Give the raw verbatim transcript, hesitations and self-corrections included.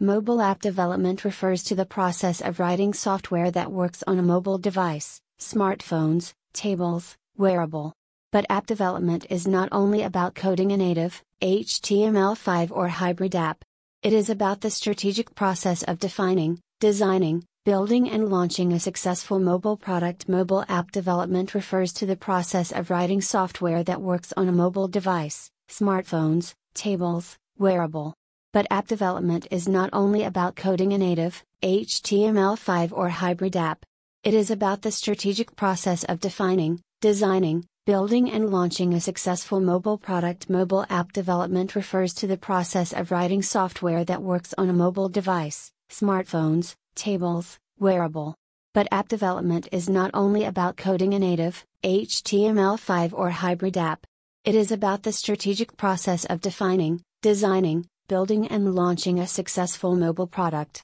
Mobile app development refers to the process of writing software that works on a mobile device, smartphones, tablets, wearable. But app development is not only about coding a native, H T M L five or hybrid app. It is about the strategic process of defining, designing, building and launching a successful mobile product. Mobile app development refers to the process of writing software that works on a mobile device, smartphones, tablets, wearable. But app development is not only about coding a native, H T M L five or hybrid app. It is about the strategic process of defining, designing, building and launching a successful mobile product. Mobile app development refers to the process of writing software that works on a mobile device, smartphones, tablets, wearable. But app development is not only about coding a native, H T M L five or hybrid app. It is about the strategic process of defining, designing, building and launching a successful mobile product.